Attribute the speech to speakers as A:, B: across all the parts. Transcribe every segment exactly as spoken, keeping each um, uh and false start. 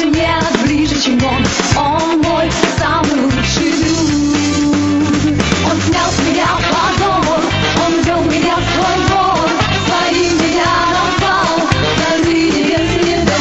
A: больше нет ближе, чем он. Он мой самый лучший друг. Он снял с меня позор, он вел меня в свой двор, своим меня назвал, забыть без следа.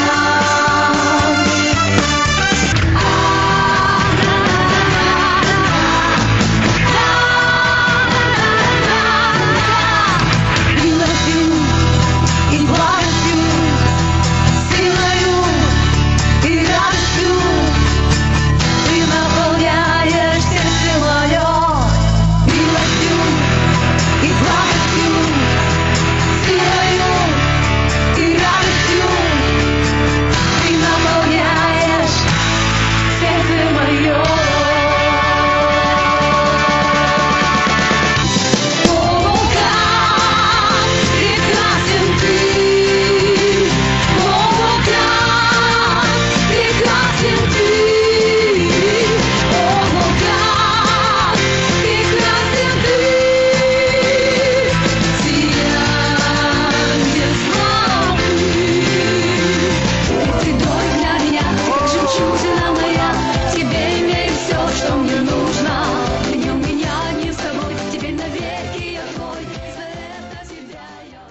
A: Милостью и благостью, силою и радостью ты наполняешь сердце мое. Милостью и благостью, силою и радостью ты наполняешь сердце мое. О, как прекрасен ты! О, как прекрасен ты! О, как прекрасен ты! Сиянье славы! Ты дорог для меня, ты как жемчужина моя, в тебе имею все, что мне нужно. В нем меня не с тобой, теперь навеки я твой, за это тебя я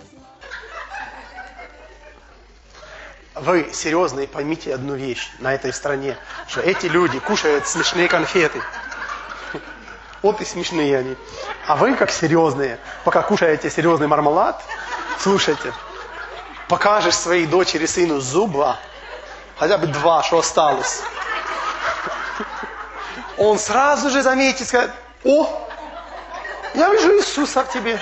A: славлю.
B: Вы серьезные, поймите одну вещь на этой стране, что эти люди кушают смешные конфеты. Вот и смешные они. А вы, как серьезные, пока кушаете серьезный мармелад, слушайте, покажешь своей дочери, сыну зуба, хотя бы два, что осталось. Он сразу же заметит, скажет: о, я вижу Иисуса в тебе.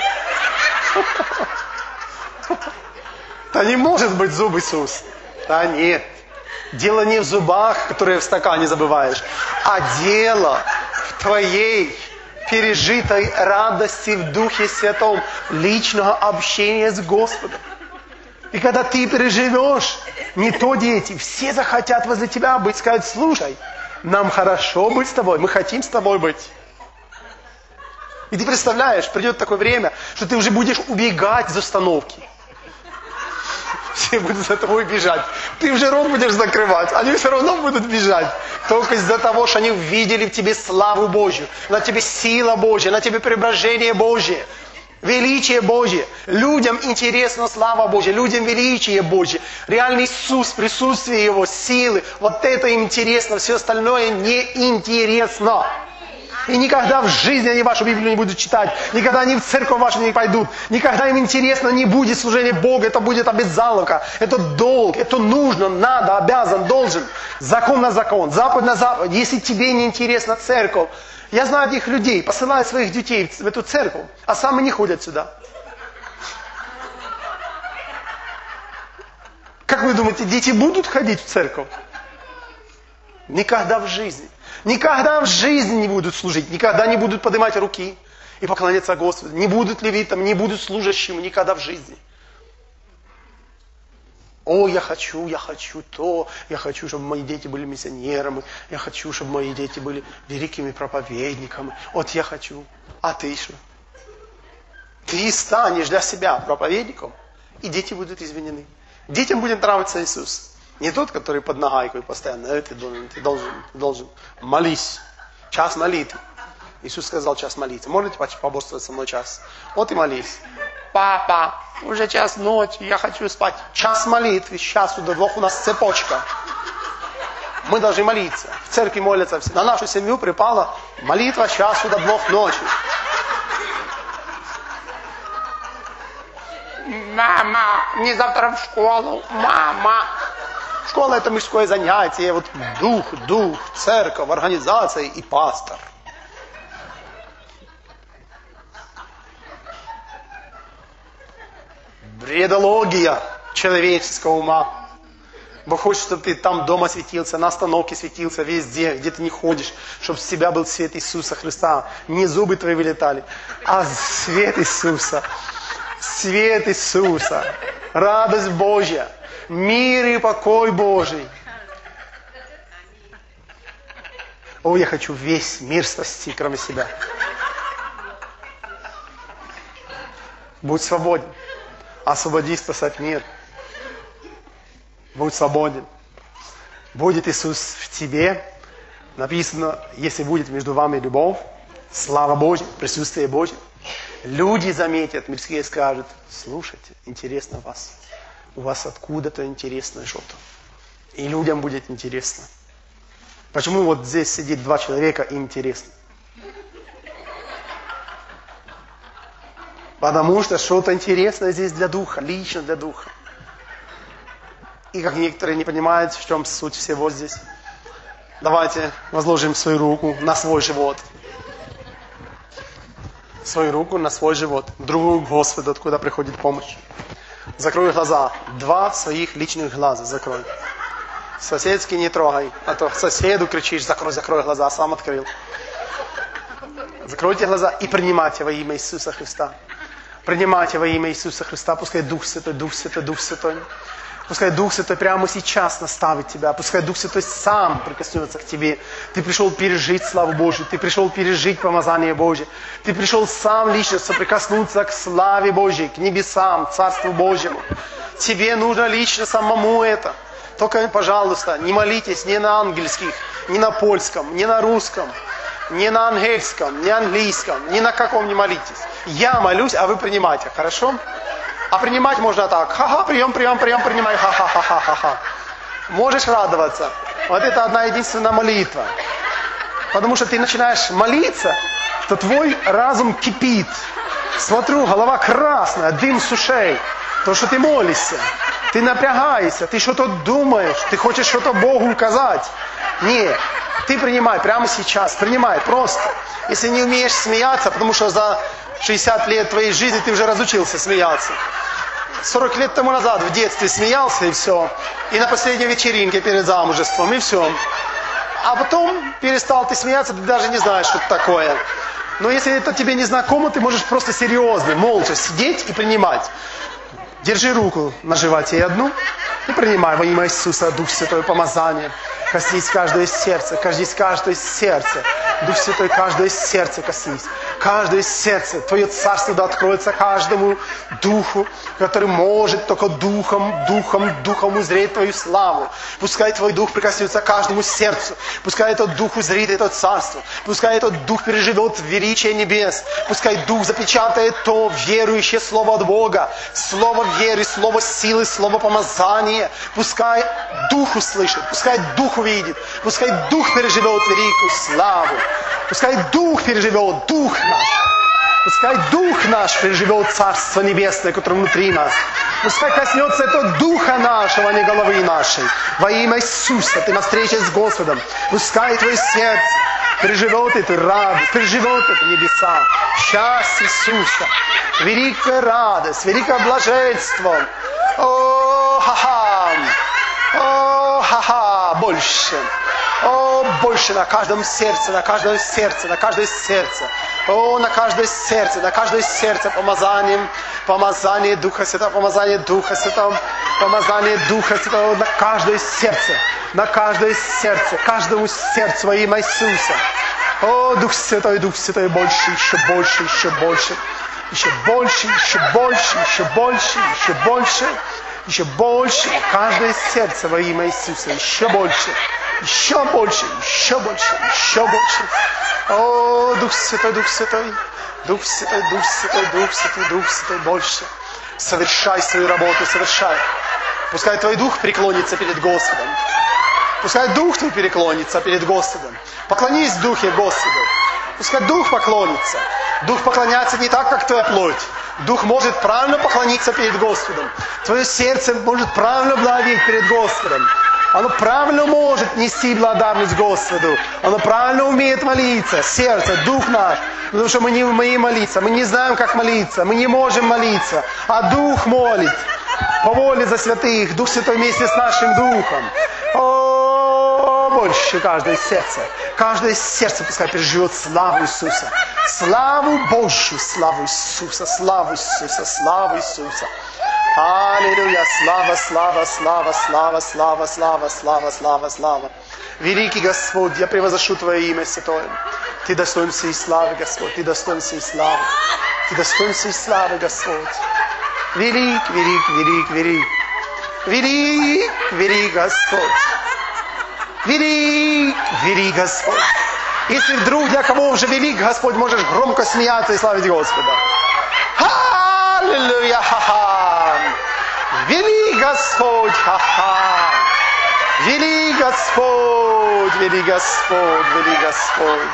B: Да не может быть зуб Иисус. Да нет. Дело не в зубах, которые в стакане забываешь, а дело в твоей пережитой радости в Духе Святом, личного общения с Господом. И когда ты переживешь, не то дети, все захотят возле тебя быть, сказать: слушай, нам хорошо быть с тобой, мы хотим с тобой быть. И ты представляешь, придет такое время, что ты уже будешь убегать из установки. Все будут за тобой бежать. Ты уже рот будешь закрывать, они все равно будут бежать. Только из-за того, что они увидели в тебе славу Божью, на тебе сила Божья, на тебе преображение Божье, величие Божье. Людям интересна слава Божья, людям величие Божье. Реальный Иисус, присутствие Его, силы. Вот это им интересно, все остальное неинтересно. И никогда в жизни они вашу Библию не будут читать. Никогда они в церковь вашу не пойдут. Никогда им интересно не будет служение Богу. Это будет обязаловка. Это долг. Это нужно, надо, обязан, должен. Закон на закон. Заповедь на заповедь. Если тебе не интересна церковь. Я знаю этих людей, посылают своих детей в эту церковь, а сами не ходят сюда. Как вы думаете, дети будут ходить в церковь? Никогда в жизни. Никогда в жизни не будут служить, никогда не будут поднимать руки и поклоняться Господу. Не будут левитам, не будут служащим никогда в жизни. О, я хочу, я хочу то, я хочу, чтобы мои дети были миссионерами, я хочу, чтобы мои дети были великими проповедниками. Вот я хочу. А ты что? Ты станешь для себя проповедником, и дети будут извинены. Детям будет нравиться Иисус. Не тот, который под нагайкой постоянно: э, ты должен, ты должен, ты должен. Молись. Час молитвы. Иисус сказал: час молитвы. Можете поборствовать со мной час? Вот и молись. Папа, уже час ночи, я хочу спать. Час молитвы, с часу до двух у нас цепочка. Мы должны молиться. В церкви молятся все. На нашу семью припала молитва с часу до двух ночи. Мама, мне завтра в школу. Мама. Школа — это мужское занятие. Вот дух, дух, церковь, организация и пастор. Бредология человеческого ума. Бог хочет, чтобы ты там дома светился, на остановке светился, везде, где ты не ходишь, чтобы с тебя был свет Иисуса Христа. Не зубы твои вылетали, а свет Иисуса. Свет Иисуса. Радость Божья. Мир и покой Божий. О, я хочу весь мир спасти, кроме себя. Будь свободен. Освободи, спасать мир. Будь свободен. будет Иисус в тебе. Написано, если будет между вами любовь, слава Божья, присутствие Божье, люди заметят, мирские скажут, слушайте, интересно вас. У вас откуда-то интересное что-то. И людям будет интересно. Почему вот здесь сидит два человека, им интересно? Потому что что-то интересное здесь для духа, лично для духа. И как некоторые не понимают, в чем суть всего здесь, давайте возложим свою руку на свой живот. Свою руку на свой живот. Другую к Господу, откуда приходит помощь. Закрой глаза. Два своих личных глаза закрой. Соседский не трогай. А то соседу кричишь, закрой, закрой глаза, сам открыл. Закройте глаза и принимайте во имя Иисуса Христа. Принимайте во имя Иисуса Христа. Пускай Дух Святой, Дух Святой, Дух Святой. Пускай Дух Святой прямо сейчас наставит тебя. Пускай Дух Святой сам прикоснется к тебе. Ты пришел пережить славу Божью. Ты пришел пережить помазание Божье. Ты пришел сам лично соприкоснуться к славе Божьей, к небесам, Царству Божьему. Тебе нужно лично самому это. Только, пожалуйста, не молитесь ни на ангельских, ни на польском, ни на русском, ни на ангельском, ни на английском, ни на каком не молитесь. Я молюсь, а вы принимайте, хорошо? А принимать можно так. Ха-ха, прием, прием, прием, принимай. Ха-ха-ха-ха-ха. Можешь радоваться. Вот это одна единственная молитва. Потому что ты начинаешь молиться, то твой разум кипит. Смотрю, голова красная, дым с ушей. То, что ты молишься. Ты напрягаешься, ты что-то думаешь, ты хочешь что-то Богу указать. Нет, ты принимай прямо сейчас, принимай просто. Если не умеешь смеяться, потому что за шестьдесят лет твоей жизни ты уже разучился смеяться. сорок лет тому назад в детстве смеялся и все. И на последней вечеринке перед замужеством и все. А потом перестал ты смеяться, ты даже не знаешь, что это такое. Но если это тебе не знакомо, ты можешь просто серьезно, молча сидеть и принимать. Держи руку на животе одну и принимай во имя Иисуса Дух Святой помазание. Коснись каждое сердце, коснись каждое сердце. Дух Святой, каждое сердце коснись. Каждое сердце, Твое Царство да откроется каждому духу, который может только духом, духом, духом узреть Твою славу. Пускай Твой Дух прикоснется к каждому сердцу. Пускай этот Дух узрит это Царство. Пускай этот Дух переживет величие небес. Пускай Дух запечатает то верующее Слово от Бога. Слово веры, Слово силы, Слово помазания. Пускай Дух услышит, пускай Дух увидит. Пускай Дух переживет великую славу. Пускай Дух переживет, Дух наш. Пускай Дух наш переживет Царство Небесное, которое внутри нас. Пускай коснется это Духа нашего, а не головы нашей. Во имя Иисуса, ты на встрече с Господом. Пускай твое сердце переживет эту радость, переживет это небеса. Счастье Иисуса, великая радость, великое блаженство. О, ха-ха, о, ха-ха, больше. О, больше на каждом сердце, на каждом сердце, на каждое сердце. О, на каждое сердце, на каждое сердце помазанием, помазание Духа Святого, помазание Духа Святого, помазание Духа Святого на каждое сердце, на каждое сердце, каждому сердцу во имя Иисуса. О, Дух Святой, Дух Святой, больше, еще больше, еще больше, еще больше, еще больше, еще больше, еще больше, еще больше, каждое сердце во имя Иисуса, еще больше. Еще больше, еще больше, еще больше. О, Дух Святой, Дух Святой, Дух Святой, Дух Святой, Дух Святой, Дух Святой, больше. Совершай свою работу, совершай. Пускай Твой Дух преклонится перед Господом. Пускай Дух Твой преклонится перед Господом. Поклонись в Духе Господу. Пускай Дух поклонится. Дух поклоняется не так, как Твоя плоть. Дух может правильно поклониться перед Господом. Твое сердце может правильно благоволить перед Господом. Оно правильно может нести благодарность Господу. Оно правильно умеет молиться. Сердце, Дух наш. Потому что мы не умеем молиться. Мы не знаем, как молиться. Мы не можем молиться. А Дух молит. По воле за святых. Дух Святой вместе с нашим Духом. О, больше каждое сердце. Каждое сердце пускай переживет славу Иисуса. Славу Божью. Славу Иисуса. Славу Иисуса. Славу Иисуса. Аллилуйя, слава, слава, слава, слава, слава, слава, слава, слава, слава. Великий Господь, я превозношу Твое имя святое. Ты достоин всей славы, Господь, Ты достоин всей славы. Ты достоин всей славы, Господь. Велик, велик, велик, велик. Велик, велик Господь. велик, велик Господь. Если вдруг для кого уже велик Господь, можешь громко смеяться и славить Господа. Аллилуйя, ха-ха. Велик Господь, ха-ха. Велик Господь, велик Господь, велик Господь.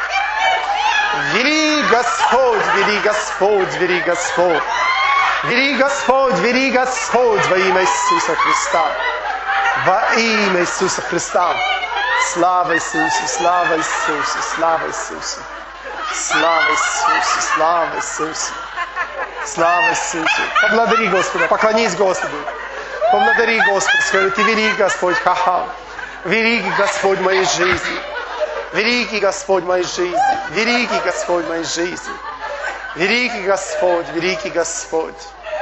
B: Велик Господь, велик Господь, велик Господь. Велик Господь, велик Господь во имя Иисуса Христа. Во имя Иисуса Христа. Слава Иисусу, слава Иисусу, слава Иисусу. Слава Иисусу, слава Иисусу. Слава Иисусу. Поблагодари Господа, поклонись Господу. Поблагодари Господа. Скажи, ты великий Господь, ха-ха. Великий Господь моей жизни. Великий Господь моей жизни. Великий Господь моей жизни. Великий Господь, великий Господь.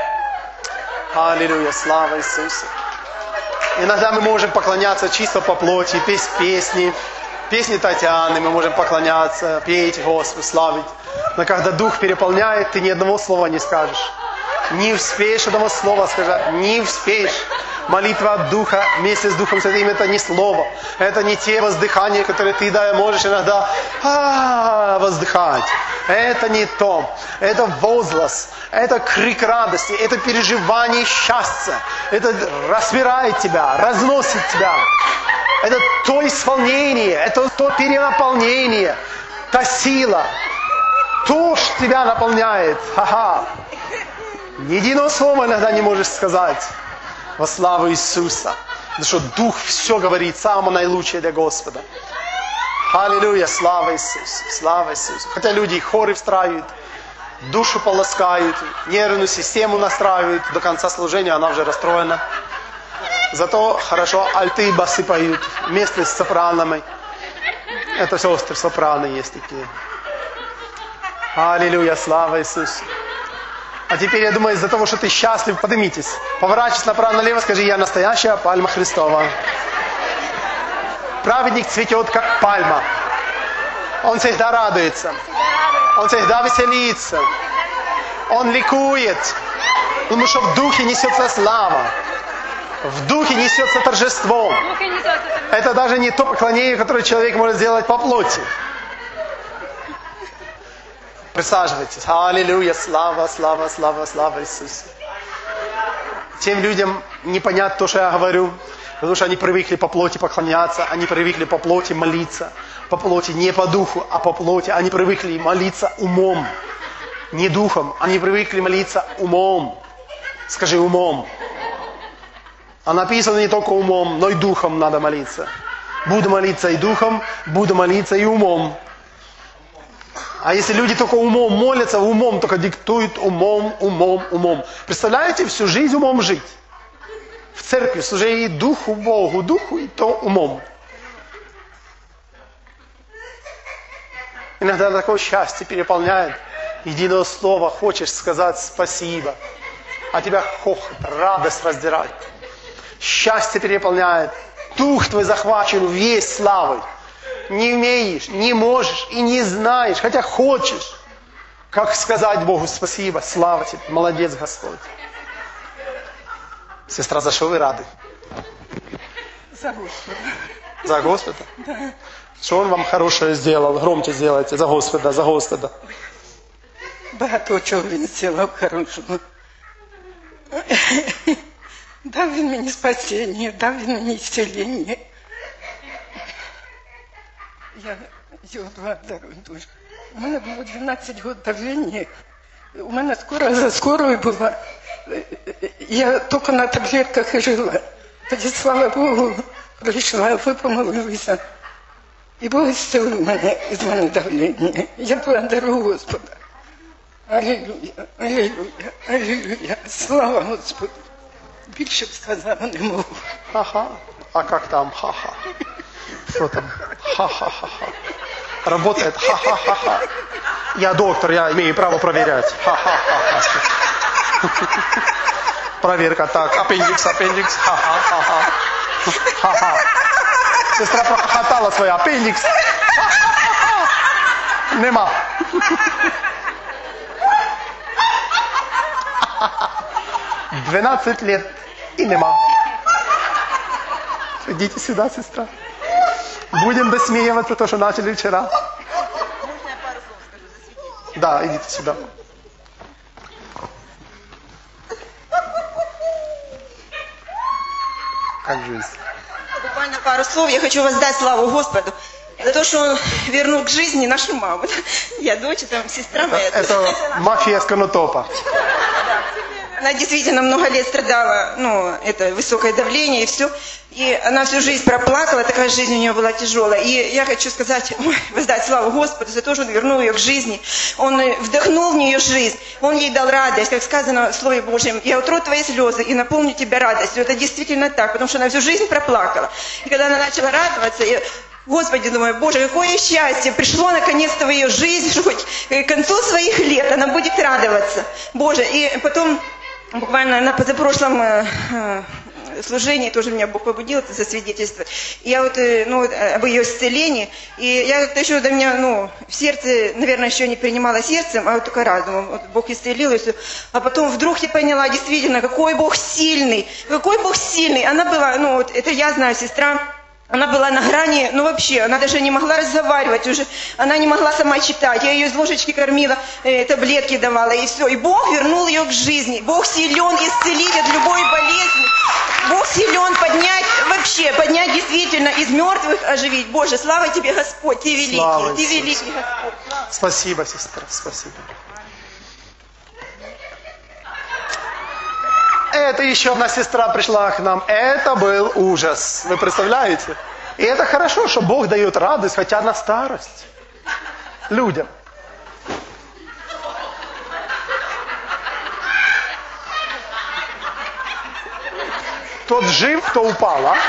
B: Аллилуйя, слава Иисусу. Иногда мы можем поклоняться чисто по плоти, петь песни. Песни Татьяны мы можем поклоняться, петь Господу, славить. Но когда Дух переполняет, ты ни одного слова не скажешь. Не успеешь одного слова сказать, не успеешь. Молитва от Духа вместе с Духом Святым — это не слово. Это не те воздыхания, которые ты да, можешь иногда а, воздыхать. Это не то. Это возглас. Это крик радости. Это переживание счастья. Это распирает тебя, разносит тебя. Это то исполнение. Это то перенаполнение. Та сила. То, что тебя наполняет. Ха-ха. Ни единого слова иногда не можешь сказать во славу Иисуса. Потому что Дух все говорит, самое наилучшее для Господа. Аллилуйя, слава Иисусу, слава Иисусу. Хотя люди хоры встраивают, душу полоскают, нервную систему настраивают, до конца служения она уже расстроена. Зато хорошо альты и басы поют вместе с сопранами. Это сестры сопраны есть такие. Аллилуйя, слава Иисусу. А теперь, я думаю, из-за того, что ты счастлив, поднимитесь. Поворачивайся направо-налево, скажи: я настоящая пальма Христова. Праведник цветет, как пальма. Он всегда радуется. Он всегда веселится. Он ликует. Потому что в духе несется слава. В духе несется торжество. Это даже не то поклонение, которое человек может сделать по плоти. Присаживайтесь. Аллилуйя, слава, слава, слава, слава Иисусу. Тем людям не понятно то, что я говорю, потому что они привыкли по плоти поклоняться, они привыкли по плоти молиться. По плоти не по духу, а по плоти. Они привыкли молиться умом, не духом. Они привыкли молиться умом. Скажи: умом. А написано не только умом, но и духом надо молиться. Буду молиться и духом, буду молиться и умом. А если люди только умом молятся, умом только диктуют, умом, умом, умом. Представляете, всю жизнь умом жить? В церкви служение духу Богу, духу и то умом. Иногда такое счастье переполняет. Единого слова хочешь сказать спасибо, а тебя хохот, радость раздирает. Счастье переполняет. Дух твой захвачен весь славой. Не умеешь, не можешь и не знаешь, хотя хочешь. Как сказать Богу спасибо, слава тебе, молодец Господь. Сестра, за что вы рады?
C: За Господа.
B: За Господа?
C: Да.
B: Что Он вам хорошее сделал? Громче сделайте. За Господа, за Господа.
C: Багато чого Він зробив хорошого. Дав Він мені спасіння, дав Він мені зцілення. Я його благодарю дуже. У мене було дванадцять років давлення. У мене скоро за скорою була. Я тільки на таблетках і жила. Тоді, слава Богу, прийшла, ви помолилися. І Бог зцілив мене із мене давлення. Я благодарю Господа. Аллилуйя, аллилуйя, аллилуйя. Слава Господу. Більше б сказала не можу.
B: Ха-ха. А как там? Ха-ха. Что там? Ха-ха-ха-ха. Работает. Ха-ха-ха-ха. Я доктор, я имею право проверять. Ха-ха-ха-ха. Проверка. Так, аппендикс, аппендикс. Ха-ха-ха-ха. Ха-ха. Сестра прохохотала свой аппендикс. Ха-ха-ха-ха. Нема. двенадцать лет и нема. Идите сюда, сестра. Будем досмеиваться то, что начали вчера. Да, идите сюда. Как жизнь?
D: Буквально пару слов. Я хочу воздать славу Господу за то, что Он вернул к жизни нашу маму. Я дочь, там сестра моя.
B: Это мафия с Конотопа.
D: Она действительно много лет страдала, ну, это высокое давление и все. И она всю жизнь проплакала, такая жизнь у нее была тяжелая. И я хочу сказать, ой, воздать славу Господу за то, что Он вернул ее к жизни. Он вдохнул в нее жизнь, Он ей дал радость, как сказано в Слове Божьем. Я утру твои слезы и наполню тебя радостью. Это действительно так, потому что она всю жизнь проплакала. И когда она начала радоваться, я... Господи, думаю, Боже, какое счастье, пришло наконец-то в ее жизнь, что хоть к концу своих лет она будет радоваться. Боже, и потом, буквально на позапрошлом э, э, служении тоже меня Бог побудил это засвидетельствовать. Я вот, э, ну, об ее исцелении, и я как-то еще до меня, ну, в сердце, наверное, еще не принимала сердцем, а вот только разумом. Вот Бог исцелил, и все. А потом вдруг я поняла, действительно, какой Бог сильный, какой Бог сильный. Она была, ну, вот, это я знаю, сестра. Она была на грани, ну вообще, она даже не могла разговаривать уже, она не могла сама читать, я ее из ложечки кормила, э, таблетки давала, и все. И Бог вернул ее к жизни. Бог силен исцелить от любой болезни. Бог силен поднять, вообще, поднять действительно из мертвых, оживить. Боже, слава тебе, Господь, ты великий,
B: Слава
D: ты
B: Иисусу.
D: великий, Господь.
B: Спасибо, сестра, спасибо. Это еще одна сестра пришла к нам. Это был ужас. Вы представляете? И это хорошо, что Бог дает радость, хотя на старость. Людям. Тот жив, кто упал, а?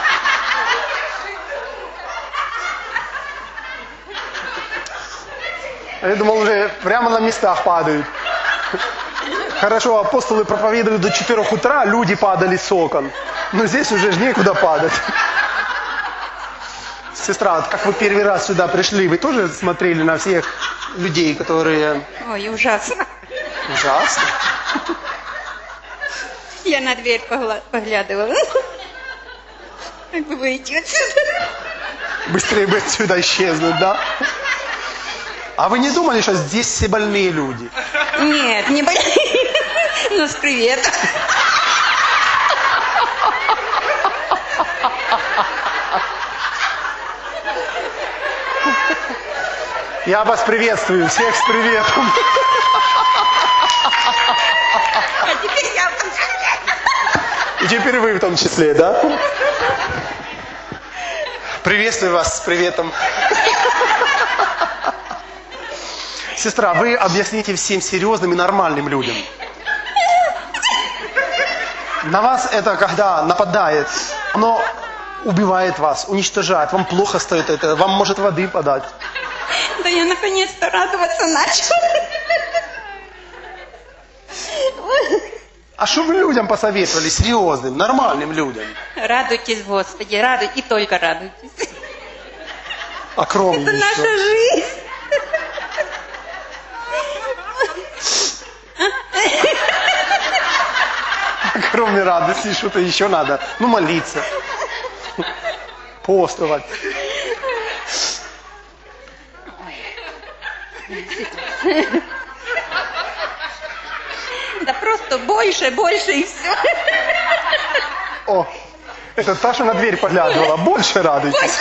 B: Я думал, уже прямо на местах падают. Хорошо, апостолы проповедуют до четырех утра, люди падали с окон. Но здесь уже ж некуда падать. Сестра, вот как вы первый раз сюда пришли, вы тоже смотрели на всех людей, которые...
E: Ой, ужасно.
B: Ужасно.
E: Я на дверь погла- поглядывала. Как бы выйти отсюда.
B: Быстрее бы отсюда исчезнуть, да? А вы не думали, что здесь все больные люди?
E: Нет, не больные. Ну, с привет.
B: Я вас приветствую, всех с приветом.
E: А теперь я буду.
B: И теперь вы в том числе, да? Приветствую вас с приветом. Сестра, вы объясните всем серьезным и нормальным людям. На вас это когда нападает, оно убивает вас, уничтожает, вам плохо стоит это, вам может воды подать.
E: Да я наконец-то радоваться начала.
B: А что вы людям посоветовали, серьезным, нормальным людям?
E: Радуйтесь, Господи, радуйтесь, и только радуйтесь.
B: А кроме
E: Это наша
B: еще?
E: жизнь.
B: Кроме радости, что-то еще надо. Ну, молиться. Постовать.
E: Да просто больше, больше и все.
B: О, это та, что на дверь поглядывала. Больше радуйтесь.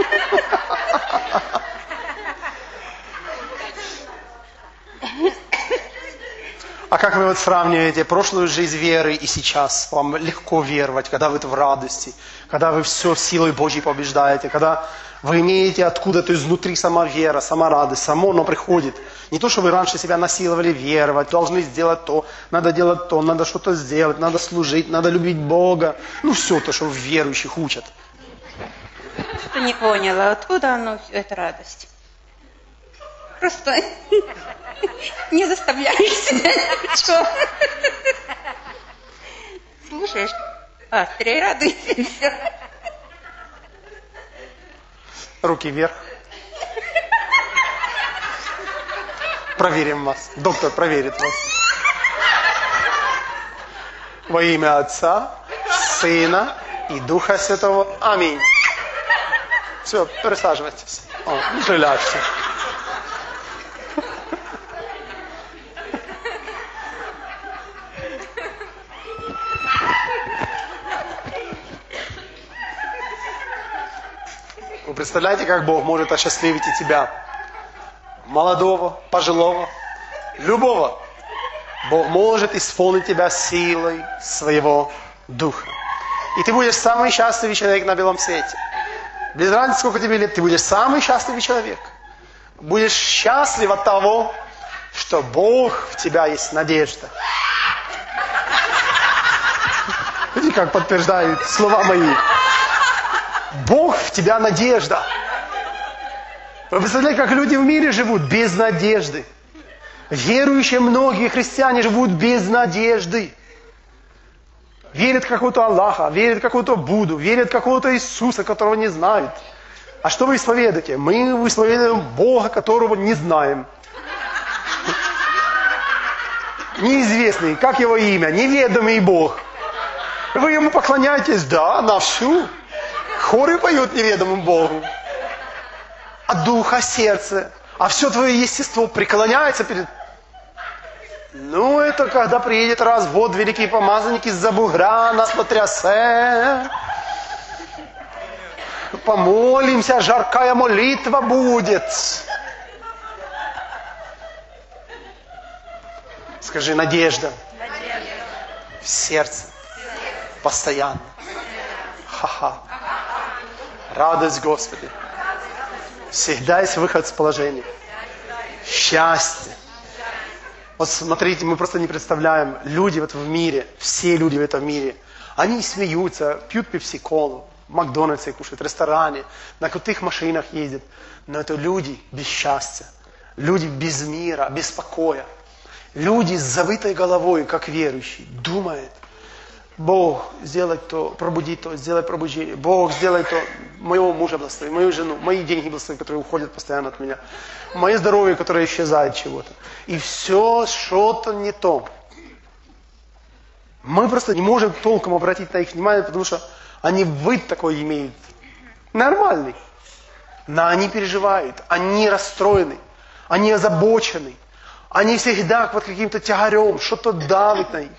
B: А как вы вот сравниваете прошлую жизнь веры и сейчас? Вам легко веровать, когда вы в радости, когда вы все силой Божьей побеждаете, когда вы имеете откуда-то изнутри сама вера, сама радость, само оно приходит. Не то, что вы раньше себя насиловали веровать, должны сделать то, надо делать то, надо что-то сделать, надо служить, надо любить Бога. Ну все то, что верующих учат.
E: Что не поняла, откуда оно, все эта радость? Просто не заставляешь себя ни в чем. Слушаешь, пастырь, и радуйся, и все.
B: Руки вверх. Проверим вас. Доктор проверит вас. Во имя Отца, Сына и Духа Святого. Аминь. Все, присаживайтесь. О, релакс. Вы представляете, как Бог может осчастливить и тебя? Молодого, пожилого, любого. Бог может исполнить тебя силой своего Духа. И ты будешь самый счастливый человек на белом свете. Без разницы, сколько тебе лет, ты будешь самый счастливый человек. Будешь счастлив от того, что Бог в тебя есть надежда. Видите, как подтверждают слова мои. Бог в тебя надежда. Вы представляете, как люди в мире живут без надежды. Верующие многие христиане живут без надежды. Верят в какого-то Аллаха, верят в какого-то Будду, верят в какого-то Иисуса, которого не знают. А что вы исповедуете? Мы исповедуем Бога, которого не знаем. Неизвестный, как его имя, неведомый Бог. Вы ему поклоняетесь, да, на всю. Хоры поют неведомому Богу. А дух, а сердце, а все твое естество преклоняется перед... Ну, это когда приедет раз в год великий помазанник из-за бугра, нас потрясе. Помолимся, жаркая молитва будет. Скажи, надежда. В сердце. Постоянно. Ха-ха. Радость Господи. Всегда есть выход из положения. Счастье. Вот смотрите, мы просто не представляем. Люди вот в мире, все люди в этом мире, они смеются, пьют пепси-колу, в Макдональдсе кушают, в ресторане, на крутых машинах ездят. Но это люди без счастья. Люди без мира, без покоя. Люди с забытой головой, как верующие, думают. Бог, сделай то, пробуди то, сделай пробуждение. Бог, сделай то, моего мужа благослови, мою жену, мои деньги благослови, которые уходят постоянно от меня. Мое здоровье, которое исчезает чего-то. И все что-то не то. Мы просто не можем толком обратить на их внимание, потому что они вид такой имеют. Нормальный. Но они переживают, они расстроены, они озабочены. Они всегда под каким-то тягарем, что-то давит на них.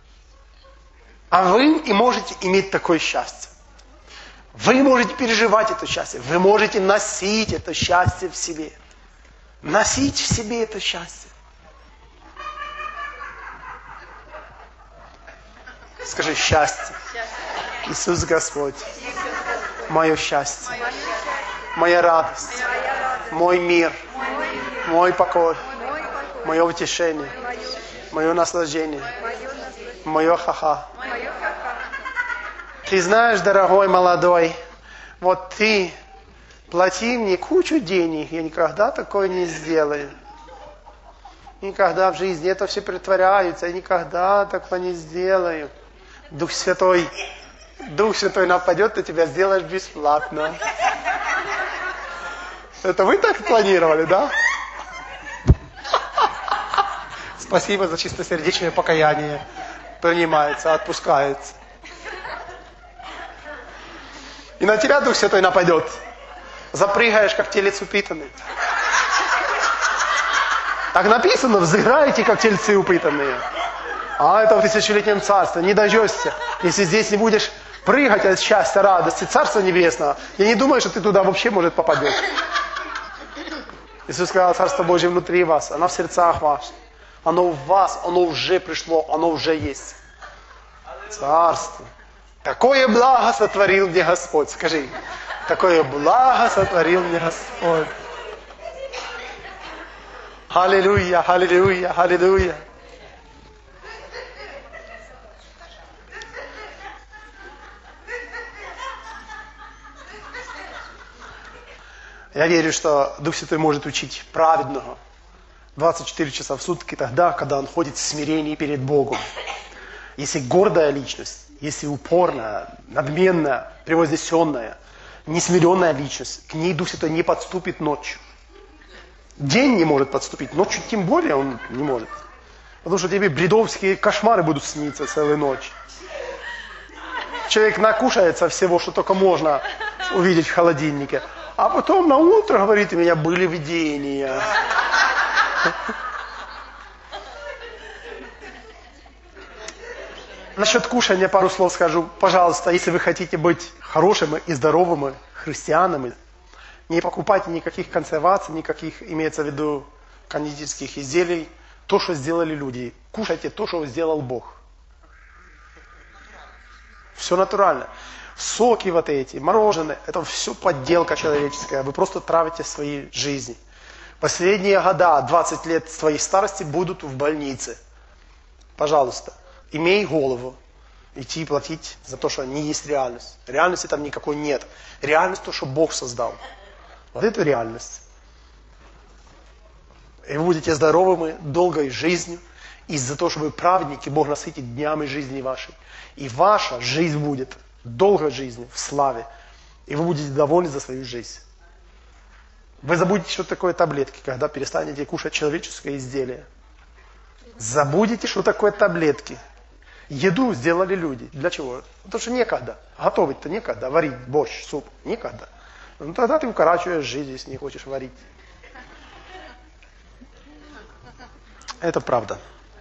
B: А вы и можете иметь такое счастье. Вы можете переживать это счастье. Вы можете носить это счастье в себе. Носить в себе это счастье. Скажи, счастье. Иисус Господь. Мое счастье. Моя радость. Мой мир. Мой покой. Мое утешение. Мое наслаждение. Мое ха-ха. Ты знаешь, дорогой молодой, вот ты плати мне кучу денег, я никогда такое не сделаю. Никогда в жизни это все притворяются, я никогда такого не сделаю. Дух Святой, Дух Святой нападет, ты тебя сделаешь бесплатно. Это вы так планировали, да? Спасибо за чистосердечное покаяние. Принимается, отпускается. И на тебя Дух Святой нападет. Запрыгаешь, как телец упитанный. Так написано, взыграете, как тельцы упитанные. А это в тысячелетнем царстве. Не дождешься, если здесь не будешь прыгать от счастья, радости, Царства Небесного. Я не думаю, что ты туда вообще, может, попадешь. Иисус сказал, Царство Божье внутри вас, оно в сердцах ваших. Оно в вас, оно уже пришло, оно уже есть. Царство. Такое благо сотворил мне Господь. Скажи, такое благо сотворил мне Господь. Аллилуйя, аллилуйя, аллилуйя. Я верю, что Дух Святой может учить праведного двадцать четыре часа в сутки тогда, когда он ходит в смирении перед Богом. Если гордая личность, если упорная, надменная, превознесенная, несмиренная личность, к ней Дух Святой не подступит ночью. День не может подступить, ночью тем более он не может. Потому что тебе бредовские кошмары будут сниться целую ночь. Человек накушается всего, что только можно увидеть в холодильнике. А потом на утро, говорит, у меня были видения. Насчет кушания пару слов скажу. Пожалуйста, если вы хотите быть хорошими и здоровыми христианами, не покупайте никаких консерваций, никаких, имеется в виду, кондитерских изделий. То, что сделали люди. Кушайте то, что сделал Бог. Все натурально. Соки вот эти, мороженое, это все подделка человеческая. Вы просто травите свои жизни. Последние года, двадцать лет твоей старости будут в больнице. Пожалуйста, имей голову. Идти платить за то, что не есть реальность. Реальности там никакой нет. Реальность то, что Бог создал. Вот это реальность. И вы будете здоровыми, долгой жизнью. Из-за того, что вы праведники, Бог насытит днями жизни вашей. И ваша жизнь будет долгой жизнью, в славе. И вы будете довольны за свою жизнь. Вы забудете, что такое таблетки, когда перестанете кушать человеческое изделие. Забудете, что такое таблетки. Еду сделали люди. Для чего? Потому что некогда. Готовить-то некогда. Варить борщ, суп. Некогда. Ну тогда ты укорачиваешь жизнь, если не хочешь варить. Это правда.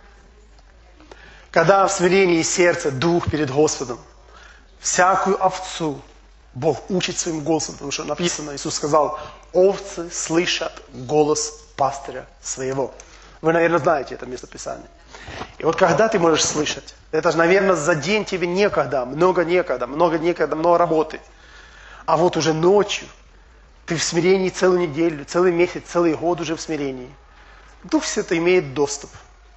B: Когда в смирении сердца, дух перед Господом, всякую овцу Бог учит своим голосом, потому что написано, Иисус сказал, овцы слышат голос пастыря своего. Вы, наверное, знаете это местописание. И вот когда ты можешь слышать, это же, наверное, за день тебе некогда, много некогда, много некогда, много работы. А вот уже ночью, ты в смирении целую неделю, целый месяц, целый год уже в смирении. Дух Святой имеет доступ.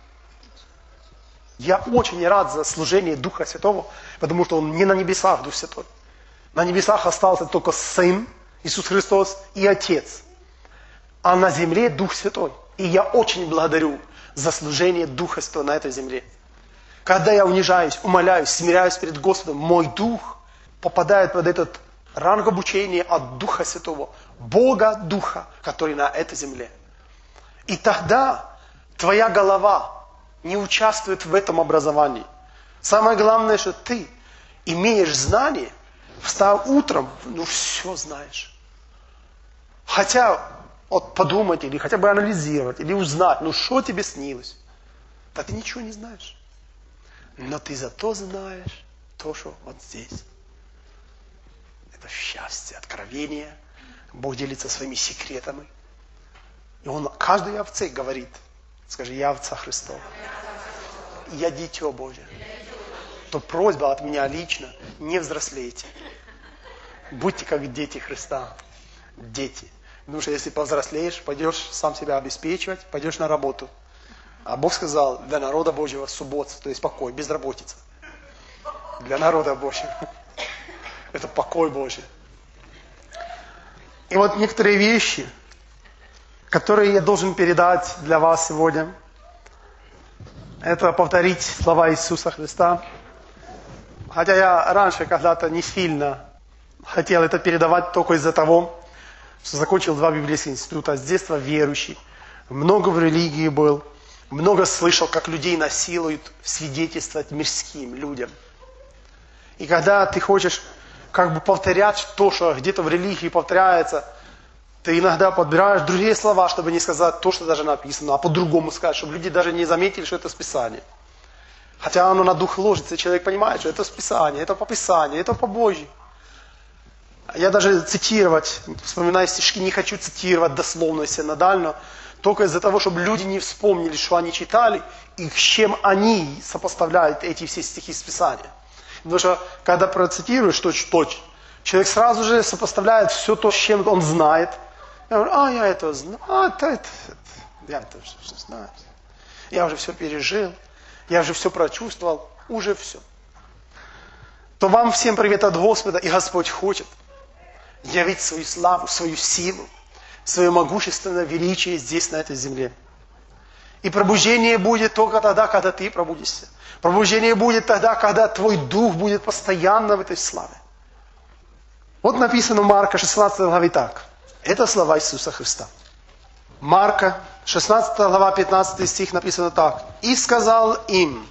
B: Я очень рад за служение Духа Святого, потому что Он не на небесах, Дух Святой. На небесах остался только Сын, Иисус Христос, и Отец. А на земле Дух Святой. И я очень благодарю за служение Духа Святого на этой земле. Когда я унижаюсь, умоляюсь, смиряюсь перед Господом, мой Дух попадает под этот ранг обучения от Духа Святого, Бога Духа, который на этой земле. И тогда твоя голова не участвует в этом образовании. Самое главное, что ты имеешь знание, встав утром, ну все знаешь. Хотя вот подумать, или хотя бы анализировать, или узнать, ну что тебе снилось? Да ты ничего не знаешь. Но ты зато знаешь то, что вот здесь. Это счастье, откровение. Бог делится своими секретами. И Он каждой овце говорит, скажи, я овца Христова. Я дитё Божие. То просьба от меня лично, не взрослейте. Будьте как дети Христа. Дети. Потому что если повзрослеешь, пойдешь сам себя обеспечивать, пойдешь на работу. А Бог сказал, для народа Божьего суббота, то есть покой, безработица. Для народа Божьего. Это покой Божий. И вот некоторые вещи, которые я должен передать для вас сегодня, это повторить слова Иисуса Христа. Хотя я раньше когда-то не сильно хотел это передавать только из-за того, что закончил два библейских института, с детства верующий, много в религии был, много слышал, как людей насилуют свидетельствовать мирским людям. И когда ты хочешь как бы повторять то, что где-то в религии повторяется, ты иногда подбираешь другие слова, чтобы не сказать то, что даже написано, а по-другому сказать, чтобы люди даже не заметили, что это с Писания. Хотя оно на дух ложится, и человек понимает, что это с Писания, это по Писанию, это по Божьему. Я даже цитировать, вспоминая стишки, не хочу цитировать дословно и синодально, только из-за того, чтобы люди не вспомнили, что они читали, и с чем они сопоставляют эти все стихи с Писания. Потому что, когда процитируешь точь-в-точь, человек сразу же сопоставляет все то, с чем он знает. Я говорю, а, я это знаю, а, это, это, я это все знаю. Я уже все пережил, я уже все прочувствовал, уже все. То вам всем привет от Господа, и Господь хочет явить свою славу, свою силу, свое могущественное величие здесь, на этой земле. И пробуждение будет только тогда, когда ты пробудишься. Пробуждение будет тогда, когда твой дух будет постоянно в этой славе. Вот написано в Марка шестнадцатой главе так. Это слова Иисуса Христа. Марка шестнадцатая глава пятнадцатый стих написано так. «И сказал им,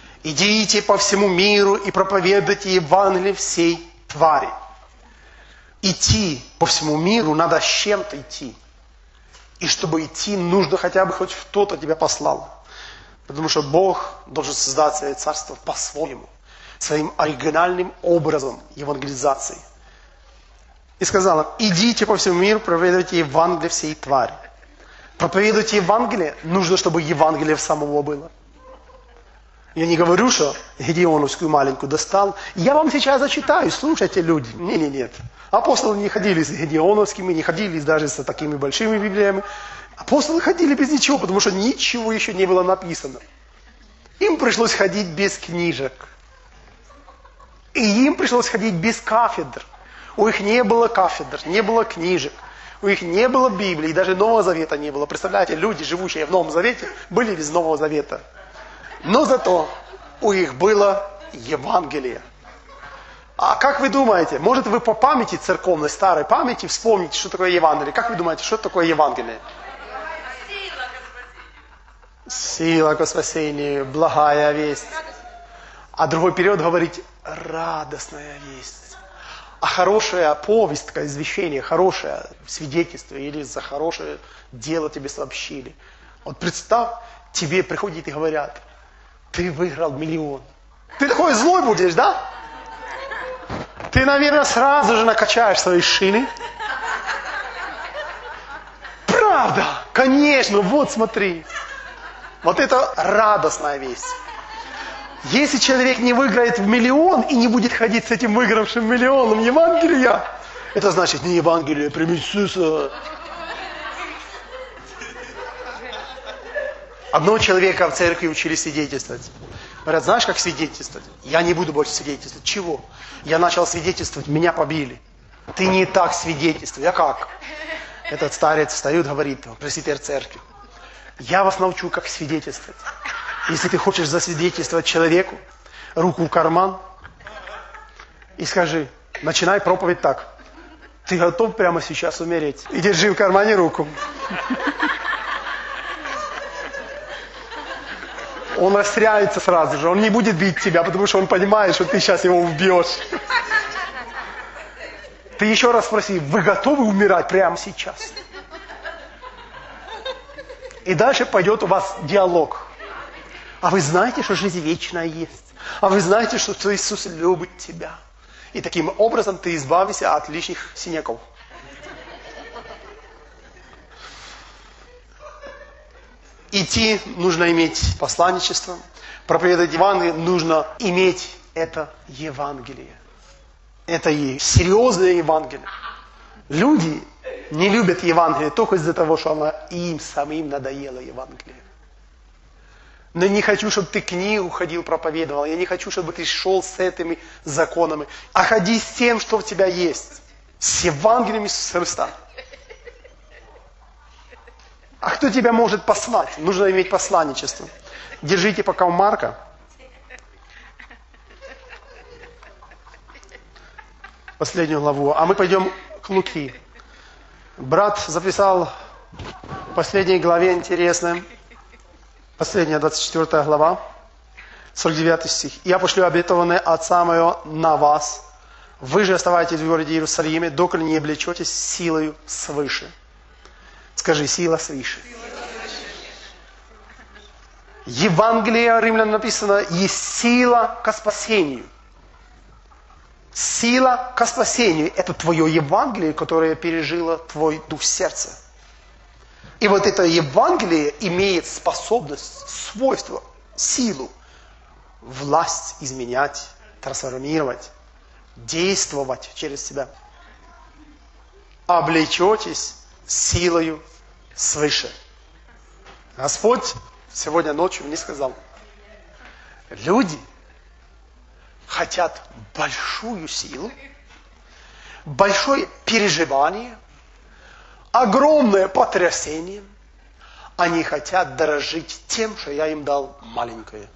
B: идите по всему миру и проповедуйте Евангелие всей твари. идти по всему миру, надо с чем-то идти. И чтобы идти, нужно хотя бы хоть кто-то тебя послал. Потому что Бог должен создать свое царство по-своему, своим оригинальным образом евангелизации. И сказал им: идите по всему миру, проповедуйте Евангелие всей твари. Проповедуйте Евангелие, нужно, чтобы Евангелие самого было. Я не говорю, что Гедеоновскую маленькую достал. Я вам сейчас зачитаю, слушайте, люди. Не, не, нет. Апостолы не ходили с Гедеоновскими, не ходили даже с такими большими библиями. Апостолы ходили без ничего, потому что ничего еще не было написано. Им пришлось ходить без книжек. И им пришлось ходить без кафедр. У них не было кафедр, не было книжек. У них не было Библии, даже Нового Завета не было. Представляете, люди, живущие в Новом Завете, были без Нового Завета. Но зато у них было Евангелие. А как вы думаете, может вы по памяти церковной, старой памяти вспомните, что такое Евангелие? Как вы думаете, что такое Евангелие? Сила к спасению, благая весть. А другой период говорит радостная весть. А хорошая повестка, извещение, хорошее свидетельство или за хорошее дело тебе сообщили. Вот представь, тебе приходят и говорят: ты выиграл миллион. Ты такой злой будешь, да? Ты, наверное, сразу же накачаешь свои шины. Правда, конечно, вот смотри. Вот это радостная весть. Если человек не выиграет в миллион и не будет ходить с этим выигравшим миллионом Евангелия, это значит не Евангелие, прям Иисуса. Одного человека в церкви учили свидетельствовать. Говорят: знаешь, как свидетельствовать? Я не буду больше свидетельствовать. Чего? Я начал свидетельствовать, меня побили. Ты не так свидетельствуй. А как? Этот старец встает, говорит, пресвитер церкви: я вас научу, как свидетельствовать. Если ты хочешь засвидетельствовать человеку, руку в карман и скажи, начинай проповедь так: ты готов прямо сейчас умереть? И держи в кармане руку. Он растеряется сразу же, он не будет бить тебя, потому что он понимает, что ты сейчас его убьешь. Ты еще раз спроси: вы готовы умирать прямо сейчас? И дальше пойдет у вас диалог. А вы знаете, что жизнь вечная есть? А вы знаете, что Иисус любит тебя? И таким образом ты избавишься от лишних синяков. Идти нужно иметь посланничество. Проповедовать Евангелие нужно иметь это Евангелие. Это и серьезное Евангелие. Люди не любят Евангелие только из-за того, что оно им самим надоело Евангелие. Но я не хочу, чтобы ты книгу ходил, проповедовал. Я не хочу, чтобы ты шел с этими законами. А ходи с тем, что у тебя есть. С Евангелием Иисуса Христа. А кто тебя может послать? Нужно иметь посланничество. Держите пока у Марка. Последнюю главу. А мы пойдем к Луки. Брат записал в последней главе интересное. Последняя, двадцать четвёртая глава, сорок девятый стих. «Я пошлю обетованное Отца Моего на вас. Вы же оставайтесь в городе Иерусалиме, доколе не облечетесь силою свыше». Скажи: сила свыше. Евангелие Римлян написано: есть сила ко спасению. Сила ко спасению – это твое Евангелие, которое пережило твой дух сердца. И вот это Евангелие имеет способность, свойство, силу, власть изменять, трансформировать, действовать через себя. Облечетесь силою свыше. Господь сегодня ночью мне сказал: люди хотят большую силу, большое переживание, огромное потрясение. Они хотят дорожить тем, что я им дал маленькое.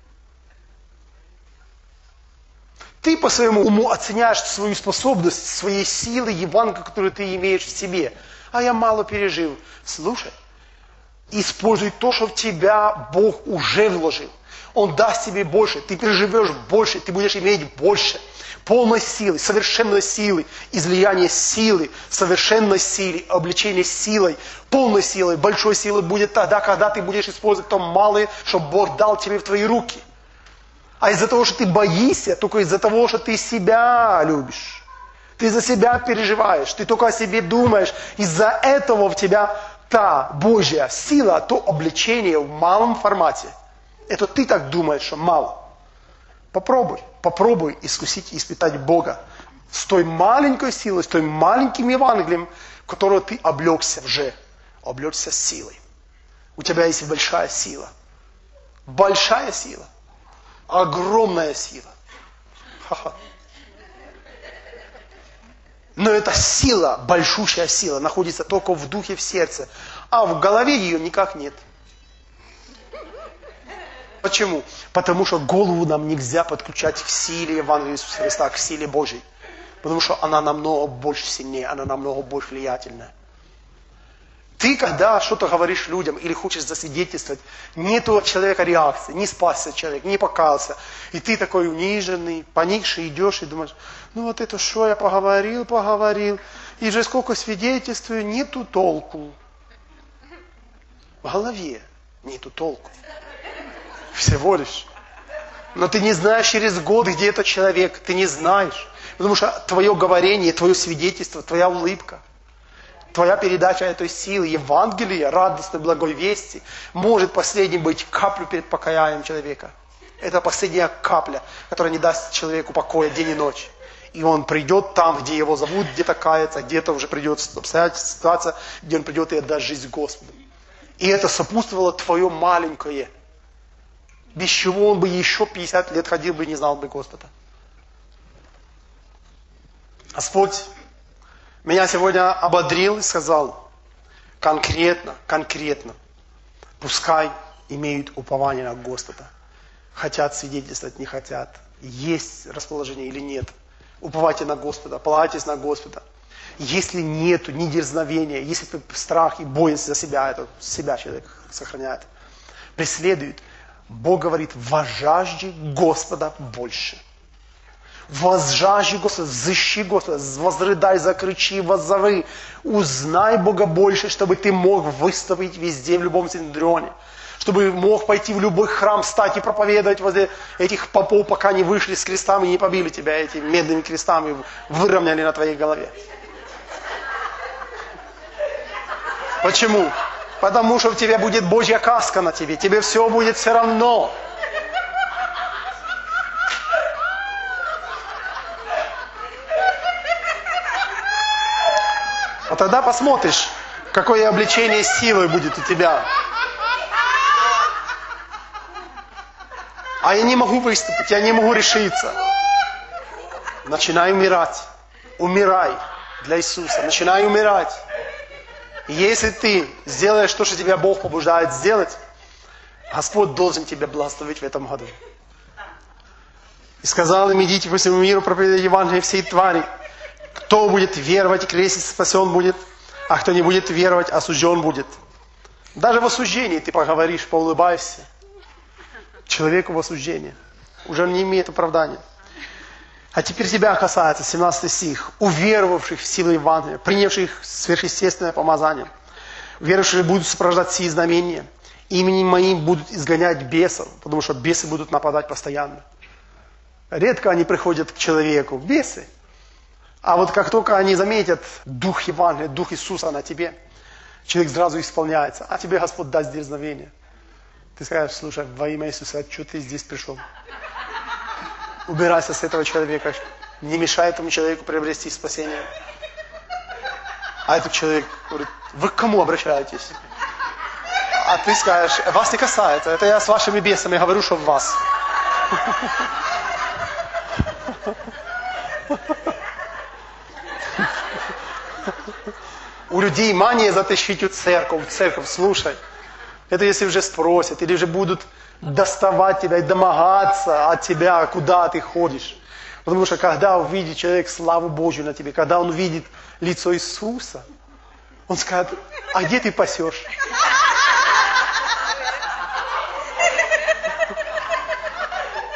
B: Ты по своему уму оценяешь свою способность, своей силы, Евангелие, которую ты имеешь в себе. А я мало пережил. Слушай, Используй то, что в тебя Бог уже вложил. Он даст тебе больше, ты переживешь больше, ты будешь иметь больше. Полной силы, совершенной силы, излияние силы, совершенной силы, обличение силой, полной силой, большой силой будет тогда, когда ты будешь использовать то малое, что Бог дал тебе в твои руки. А из-за того, что ты боишься, только из-за того, что ты себя любишь, ты за себя переживаешь, ты только о себе думаешь, из-за этого в тебя та Божья сила, то обличение в малом формате. Это ты так думаешь, что мало. Попробуй, попробуй искусить и испытать Бога с той маленькой силой, с той маленьким Евангелием, в которое ты облегся уже, облегся силой. У тебя есть большая сила. Большая сила. Огромная сила. Ха-ха. Но эта сила, большущая сила, находится только в духе, в сердце. А в голове ее никак нет. Почему? Потому что голову нам нельзя подключать к силе Евангелия Иисуса Христа, к силе Божьей. Потому что она намного больше сильнее, она намного больше влиятельная. Ты, когда что-то говоришь людям или хочешь засвидетельствовать, нету от человека реакции, не спасся человек, не покаялся. И ты такой униженный, поникший, идешь и думаешь, ну вот это что я поговорил, поговорил, и же сколько свидетельствую, нету толку. В голове нету толку. Всего лишь. Но ты не знаешь через год, где этот человек, ты не знаешь. Потому что твое говорение, твое свидетельство, твоя улыбка, твоя передача этой силы, Евангелия, радостной, благой вести, может последней быть каплю перед покаянием человека. Это последняя капля, которая не даст человеку покоя день и ночь. И он придет там, где его зовут, где-то кается, где-то уже придет обстоятельства, ситуация, где он придет и отдаст жизнь Господу. И это сопутствовало твое маленькое, без чего он бы еще пятьдесят лет ходил бы и не знал бы Господа. Господь меня сегодня ободрил и сказал, конкретно, конкретно, пускай имеют упование на Господа. Хотят свидетельствовать, не хотят. Есть расположение или нет. Уповайте на Господа, полагайтесь на Господа. Если нету ни дерзновения, если ты страх и боязнь за себя, это себя человек сохраняет, преследует. Бог говорит, возжажди Господа больше. Возжажди Господа, взыщи Господа, возрыдай, закричи, воззови. Узнай Бога больше, чтобы ты мог выступить везде, в любом синдроне. Чтобы мог пойти в любой храм, встать и проповедовать возле этих попов, пока не вышли с крестами и не побили тебя этими медными крестами, выровняли на твоей голове. Почему? Потому что у тебя будет Божья каска на тебе. Тебе все будет все равно. А тогда посмотришь, какое обличение силой будет у тебя. А я не могу выступить, я не могу решиться. Начинай умирать. Умирай для Иисуса. Начинай умирать. Если ты сделаешь то, что тебя Бог побуждает сделать, Господь должен тебя благословить в этом году. И сказал им, идите по всему миру, проповедуйте Евангелие всей твари. Кто будет веровать, креститься, спасен будет, а кто не будет веровать, осужден будет. Даже в осуждении ты поговоришь, поулыбаешься. Человеку в осуждении. Уже он не имеет оправдания. А теперь тебя касается, семнадцатый стих. Уверовавших в силу Евангелия, принявших сверхъестественное помазание. Верующие будут сопровождать сии знамения. Именем моим будут изгонять бесов, потому что бесы будут нападать постоянно. Редко они приходят к человеку, бесы. А вот как только они заметят Дух Евангелия, Дух Иисуса на тебе, человек сразу исполняется. А тебе Господь даст дерзновение. Ты скажешь, слушай, во имя Иисуса, что ты здесь пришел? Убирайся с этого человека. Не мешай этому человеку приобрести спасение. А этот человек говорит, вы к кому обращаетесь? А ты скажешь, вас не касается. Это я с вашими бесами говорю, что в вас. У людей мания затащить в церковь, в церковь, слушай. Это если уже спросят, или уже будут доставать тебя и домогаться от тебя, куда ты ходишь. Потому что когда увидит человек славу Божью на тебе, когда он увидит лицо Иисуса, он скажет, а где ты пасешь?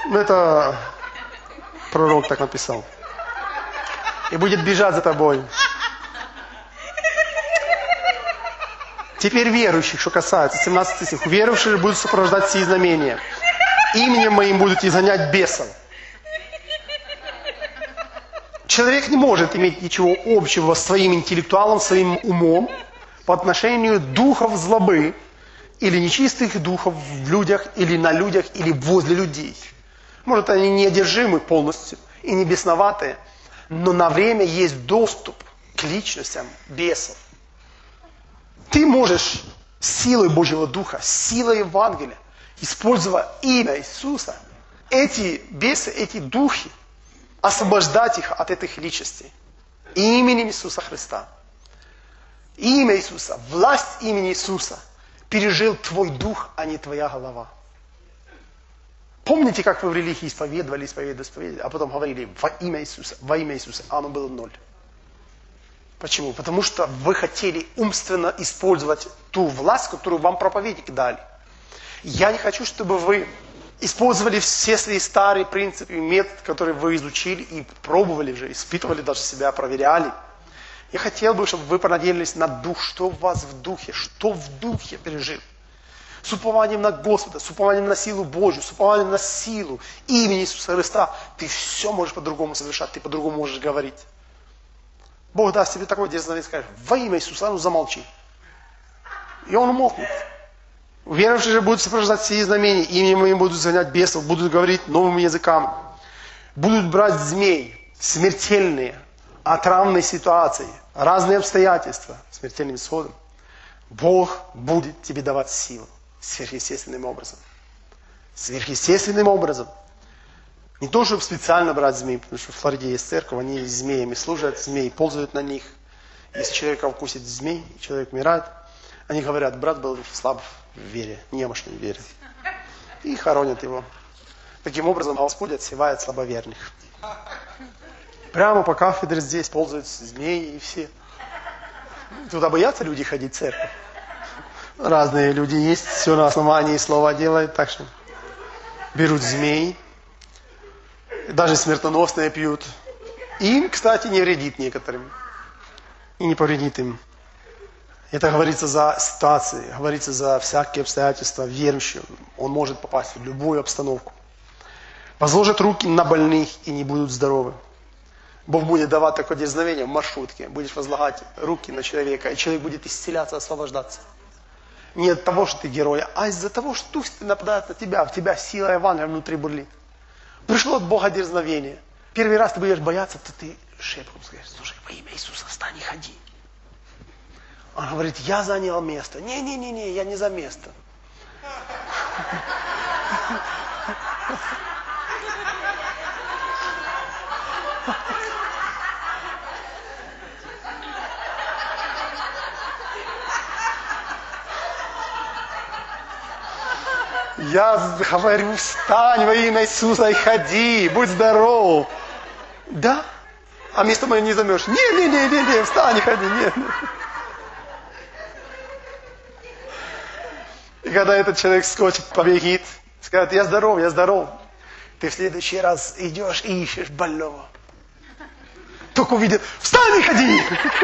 B: Это пророк так написал. И будет бежать за тобой. Теперь верующих, что касается, семнадцатый стих. Верующие будут сопровождать сии знамения. Именем моим будут изгонять бесов. Человек не может иметь ничего общего с своим интеллектуалом, своим умом по отношению духов злобы или нечистых духов в людях, или на людях, или возле людей. Может, они неодержимы полностью и не бесноватые, но на время есть доступ к личностям бесов. Ты можешь силой Божьего Духа, силой Евангелия, используя имя Иисуса, эти бесы, эти духи, освобождать их от этих личностей. Именем Иисуса Христа. Имя Иисуса, власть имени Иисуса пережил твой дух, а не твоя голова. Помните, как вы в религии исповедовали, исповедовали, исповедовали, а потом говорили во имя Иисуса, во имя Иисуса, а оно было ноль. Почему? Потому что вы хотели умственно использовать ту власть, которую вам проповедники дали. Я не хочу, чтобы вы использовали все свои старые принципы и методы, которые вы изучили и пробовали уже, испытывали даже себя, проверяли. Я хотел бы, чтобы вы понадеялись на дух, что у вас в духе, что в духе пережил. С упованием на Господа, с упованием на силу Божью, с упованием на силу имени Иисуса Христа. Ты все можешь по-другому совершать, ты по-другому можешь говорить. Бог даст тебе такое дерзновение и скажет: во имя Иисуса, ну замолчи. И он умолкнет. Верующие же будут сопровождать все знамения, именем моим будут загонять бесов, будут говорить новыми языками, будут брать змей, смертельные, отравные ситуации, разные обстоятельства, смертельным исходом. Бог будет тебе давать силу сверхъестественным образом. Сверхъестественным образом. Не то, чтобы специально брать змей, потому что в Флориде есть церковь, они змеями служат, змеи ползают на них. Если человека укусит змей, человек умирает, они говорят: брат был слаб в вере, немощный в вере. И хоронят его. Таким образом Господь отсевает слабоверных. Прямо по кафедре здесь ползают змеи и все. Туда боятся люди ходить в церковь. Разные люди есть, все на основании слова делают, так что берут змей, даже смертоносные пьют. Им, кстати, не вредит некоторым. И не повредит им. Это говорится за ситуации, говорится за всякие обстоятельства верующего. Он может попасть в любую обстановку. Возложат руки на больных и не будут здоровы. Бог будет давать такое дерзновение в маршрутке. Будешь возлагать руки на человека, и человек будет исцеляться, освобождаться. Не от того, что ты герой, а из-за того, что Дух нападает на тебя, в тебя сила Евангелия внутри бурлит. Пришло от Бога дерзновение. Первый раз ты будешь бояться, то ты шепотом скажешь: слушай, во имя Иисуса встань и ходи. Он говорит: я занял место. Не-не-не, я не за место. Я говорю: встань во имя Иисуса и ходи, будь здоров. Да? А место мое не займешь. Не-не-не, встань и ходи. Не. И когда этот человек скочит, побегит, скажет: я здоров, я здоров. Ты в следующий раз идешь и ищешь больного. Только увидит: встань и ходи.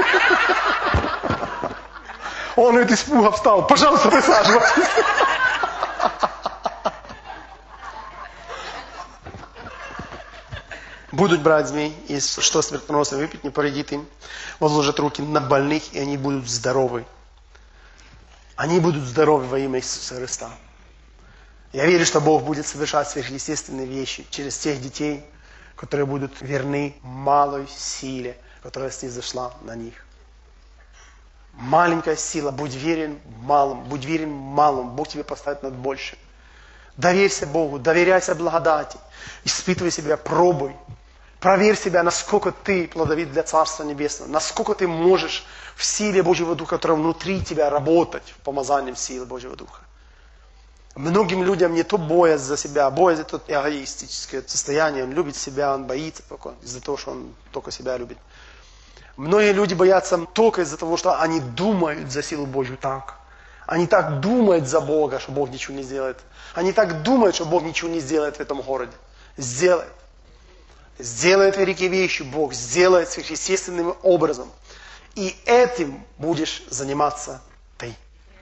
B: Он от испуга встал: пожалуйста, присаживайтесь. Будут брать змей, и что смертоносное выпить, не повредит им. Возложат руки на больных, и они будут здоровы. Они будут здоровы во имя Иисуса Христа. Я верю, что Бог будет совершать сверхъестественные вещи через тех детей, которые будут верны малой силе, которая снизошла на них. Маленькая сила, будь верен малым, будь верен малым, Бог тебе поставит над большим. Доверься Богу, доверяйся благодати, испытывай себя, пробуй. Проверь себя, насколько ты плодовит для Царства Небесного, насколько ты можешь в силе Божьего Духа, которая внутри тебя, работать в помазании силы Божьего Духа. Многим людям не то боязнь за себя, боязнь это эгоистическое состояние, он любит себя, он боится только из-за того, что он только себя любит. Многие люди боятся только из-за того, что они думают за силу Божью так. Они так думают за Бога, что Бог ничего не сделает. Они так думают, что Бог ничего не сделает в этом городе. сделает. Сделает великие вещи Бог, сделает сверхъестественным образом. И этим будешь заниматься ты.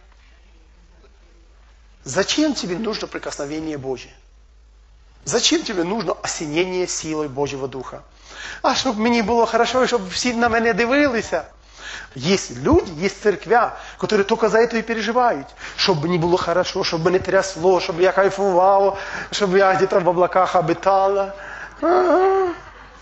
B: Зачем тебе нужно прикосновение Божье? Зачем тебе нужно осенение силой Божьего Духа? А щоб мені було хорошо, і щоб всі на мене дивилися. Есть люди, есть церквя, которые только за это и переживают. Чтобы мне было хорошо, чтобы меня трясло, чтобы я кайфовал, чтобы я где-то в облаках обитала. А-а-а.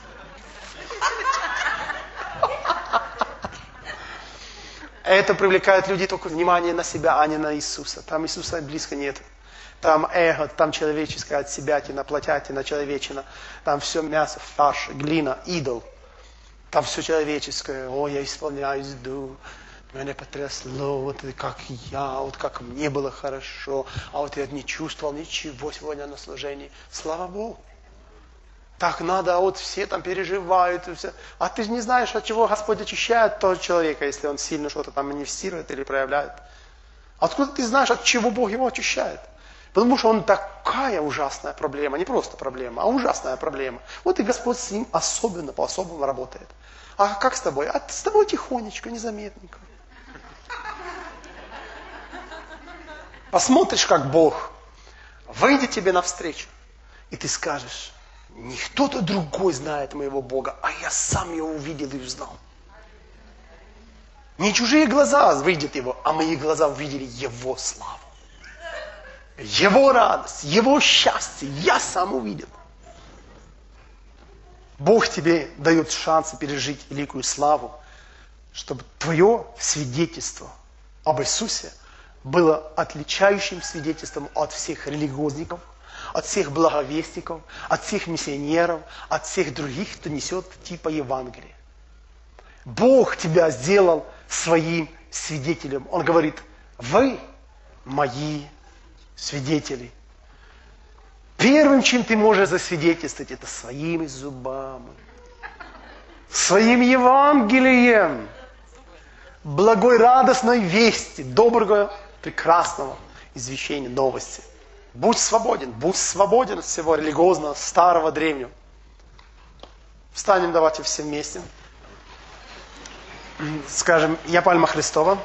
B: Это привлекает людей только внимание на себя, а не на Иисуса. Там Иисуса близко нет. Там эго, там человеческое от себя, на плотятина, человечина. Там все мясо, фарш, глина, идол. Там все человеческое. О, я исполняюсь, иду. Меня потрясло, вот как я, вот как мне было хорошо. А вот я не чувствовал ничего сегодня на служении. Слава Богу. Так надо, а вот все там переживают. И все. А ты же не знаешь, от чего Господь очищает того человека, если он сильно что-то там манифестирует или проявляет. Откуда ты знаешь, от чего Бог его очищает? Потому что он такая ужасная проблема, не просто проблема, а ужасная проблема. Вот и Господь с ним особенно, по-особому работает. А как с тобой? А с тобой тихонечко, незаметненько. Посмотришь, как Бог выйдет тебе навстречу, и ты скажешь: не кто-то другой знает моего Бога, а я сам его увидел и узнал. Не чужие глаза видят его, а мои глаза увидели его славу. Его радость, его счастье я сам увидел. Бог тебе дает шансы пережить великую славу, чтобы твое свидетельство об Иисусе было отличающим свидетельством от всех религиозников, от всех благовестников, от всех миссионеров, от всех других, кто несет типа Евангелия. Бог тебя сделал своим свидетелем. Он говорит: вы мои свидетели. Первым, чем ты можешь засвидетельствовать, это своими зубами, своим Евангелием, благой радостной вести, доброго, прекрасного извещения, новости. Будь свободен, будь свободен от всего религиозного, старого, древнего. Встанем, давайте все вместе. Скажем: я пальма Христова,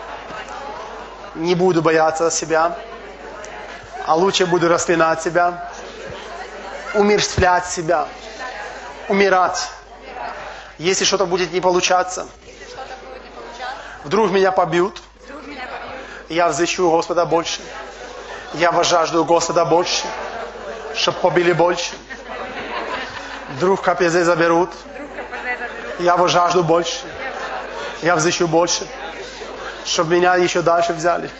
B: не буду бояться себя, а лучше буду распинать себя, умерщвлять себя, умирать. Если что-то будет не получаться, вдруг меня побьют, я взыщу Господа больше. Я возжажду Господа больше, чтоб побили больше. Вдруг КПЗ заберут, я возжажду больше. Я взыщу больше, чтоб меня еще дальше взяли.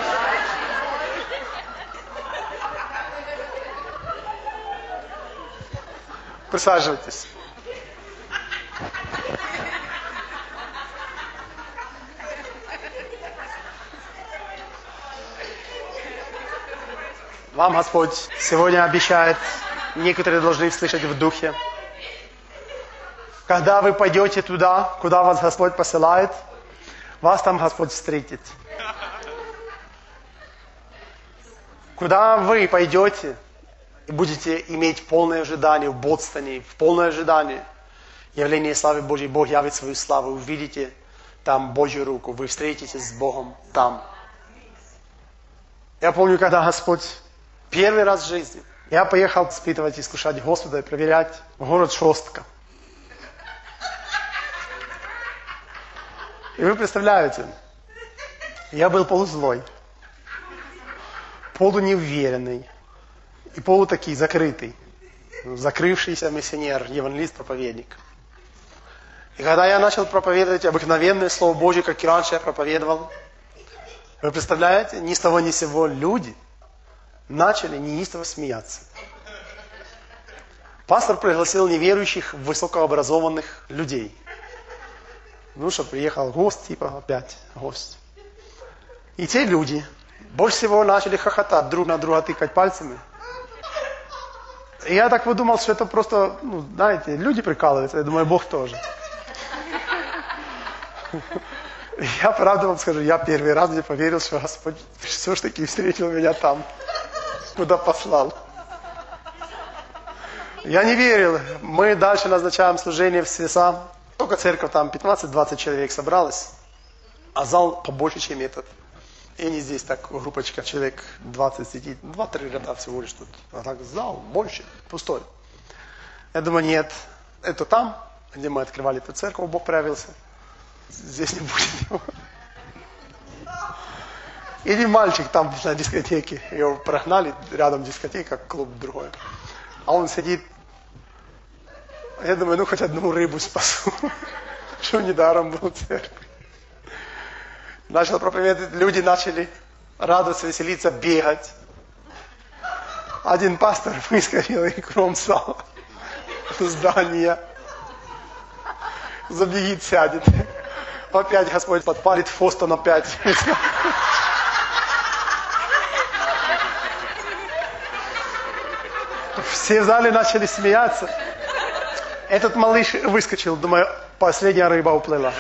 B: Присаживайтесь. Вам Господь сегодня обещает, некоторые должны слышать в духе. Когда вы пойдете туда, куда вас Господь посылает, вас там Господь встретит. Куда вы пойдете и будете иметь полное ожидание в Бодстоне, в полное ожидание явления славы Божьей, Бог явит свою славу, увидите там Божью руку, вы встретитесь с Богом там. Я помню, когда Господь первый раз в жизни, я поехал испытывать, искушать Господа и проверять в город Шостка. И вы представляете, я был полузлой, полунеуверенный и полутакий закрытый, закрывшийся миссионер, евангелист, проповедник. И когда я начал проповедовать обыкновенное Слово Божье, как и раньше я проповедовал, вы представляете, ни с того ни с сего люди начали неистово смеяться. Пастор пригласил неверующих, высокообразованных людей. Ну что, приехал гость, типа опять гость. И те люди больше всего начали хохотать, друг на друга тыкать пальцами. И я так подумал, что это просто, ну, знаете, люди прикалываются. Я думаю, Бог тоже. Я правда вам скажу, я первый раз не поверил, что Господь все-таки встретил меня там, куда послал. Я не верил. Мы дальше назначаем служение в СВИСА. Только церковь, там пятнадцать-двадцать человек собралось, а зал побольше, чем этот. И не здесь так, группочка, человек двадцать сидит, два-три ряда всего лишь тут. А так зал больше, пустой. Я думаю, нет, это там, где мы открывали эту церковь, Бог проявился. Здесь не будет его. Или мальчик там на дискотеке, его прогнали, рядом дискотека, клуб другой. А он сидит. Я думаю, ну хоть одну рыбу спасу, что недаром был в церкви. Начал проповедовать, люди начали радоваться, веселиться, бегать. Один пастор выскочил и кромсал здание. Забегит, сядет. Опять Господь подпалит Фостон опять. Все в зале начали смеяться. Этот малыш выскочил, думаю, последняя рыба уплыла.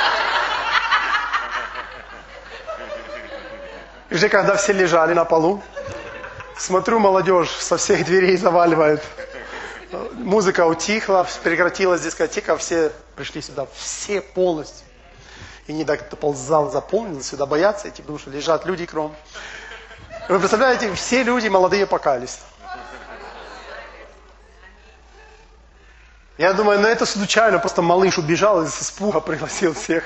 B: И уже когда все лежали на полу, смотрю, молодежь со всех дверей заваливает. Музыка утихла, прекратилась дискотека, все пришли сюда, все полностью. И не так зал заполнил, сюда боятся идти, потому что лежат люди кругом. Вы представляете, все люди молодые покаялись. Я думаю, ну это случайно, просто малыш убежал и с испуга пригласил всех.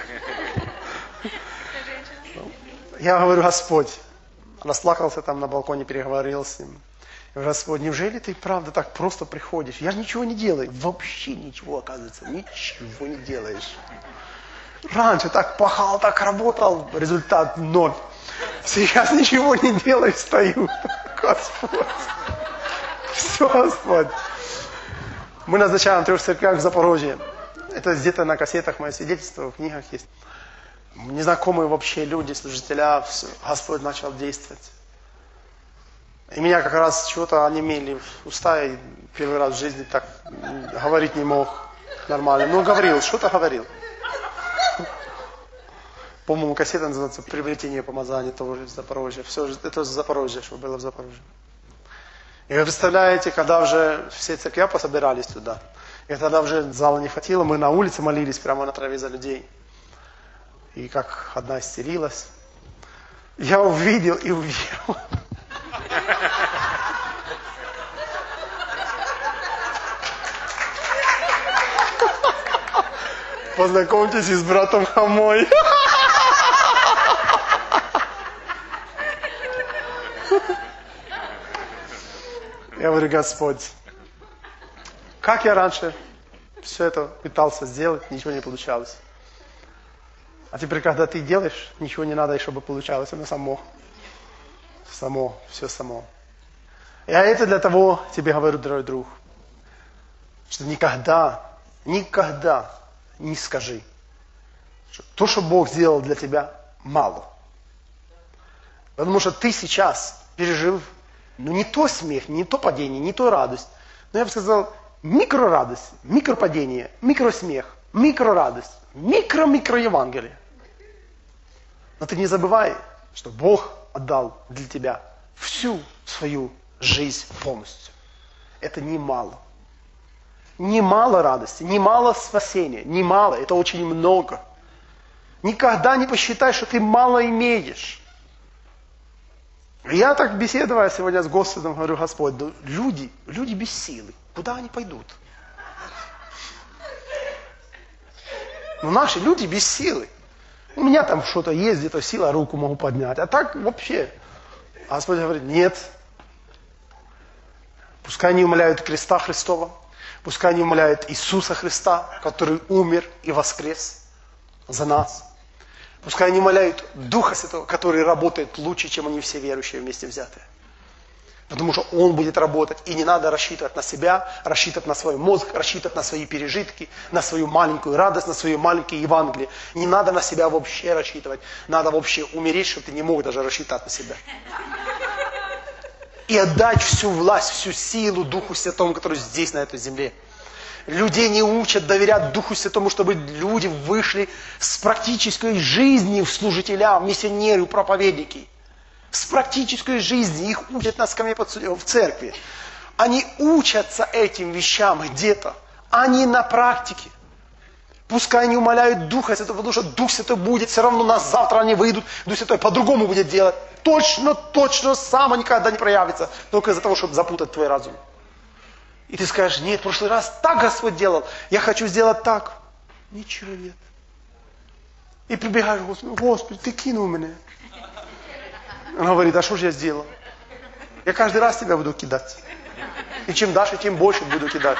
B: Я говорю, Господь, расплакался там на балконе, переговорил с ним. Я говорю, Господь, неужели ты правда так просто приходишь? Я же ничего не делаю. Вообще ничего, оказывается, ничего не делаешь. Раньше так пахал, так работал, результат ноль. Сейчас ничего не делаю, стою. Господь. Все, Господь. Мы назначаем в трех церквях в Запорожье. Это где-то на кассетах мое свидетельство, в книгах есть. Незнакомые вообще люди, служителя, все. Господь начал действовать. И меня как раз чего-то онемели уста, и первый раз в жизни так говорить не мог нормально. Но говорил, что-то говорил. По-моему, кассета называется «Приобретение помазания», тоже в Запорожье. Все, это из Запорожья, что было в Запорожье. И вы представляете, когда уже все церкви пособирались туда, и тогда уже зала не хватило, мы на улице молились прямо на траве за людей. И как одна исцелилась, я увидел и увидел. Познакомьтесь с братом Хамой. Я говорю, Господь, как я раньше все это пытался сделать, ничего не получалось. А теперь, когда ты делаешь, ничего не надо, чтобы получалось, оно само. Само, все само. Я это для того тебе говорю, дорогой друг, что никогда, никогда не скажи, что то, что Бог сделал для тебя, мало. Потому что ты сейчас пережил, ну не то смех, не то падение, не то радость, но я бы сказал, микрорадость, микропадение, микросмех, микрорадость, микро-микро Евангелие. Но ты не забывай, что Бог отдал для тебя всю свою жизнь полностью. Это немало. Немало радости, немало спасения, немало, это очень много. Никогда не посчитай, что ты мало имеешь. Я так беседовал сегодня с Господом, говорю, Господь, да люди, люди без силы, куда они пойдут? Ну, наши люди без силы. У меня там что-то есть, где-то сила, руку могу поднять. А так вообще. А Господь говорит, нет. Пускай не умоляют креста Христова. Пускай не умоляют Иисуса Христа, который умер и воскрес за нас. Пускай не умоляют Духа Святого, который работает лучше, чем они все верующие вместе взятые. Потому что Он будет работать. И не надо рассчитывать на себя, рассчитывать на свой мозг, рассчитывать на свои пережитки, на свою маленькую радость, на свое маленькое Евангелие. Не надо на себя вообще рассчитывать. Надо вообще умереть, чтобы ты не мог даже рассчитать на себя. И отдать всю власть, всю силу Духу Святому, который здесь, на этой земле. Людей не учат доверять Духу Святому, чтобы люди вышли с практической жизни в служителя, в миссионеры, в проповедники. С практической жизни. Их учат на скамье в церкви. Они учатся этим вещам где-то, а не на практике. Пускай они умоляют Духа Святого, потому что Дух Святой будет, все равно на завтра они выйдут, Дух Святой по-другому будет делать. Точно, точно сам никогда не проявится, только из-за того, чтобы запутать твой разум. И ты скажешь: нет, в прошлый раз так Господь делал, я хочу сделать так. Ничего нет. И прибегаешь к Господу: Господи, ты кинул меня. Он говорит: а что же я сделал? Я каждый раз тебя буду кидать. И чем дальше, тем больше буду кидать.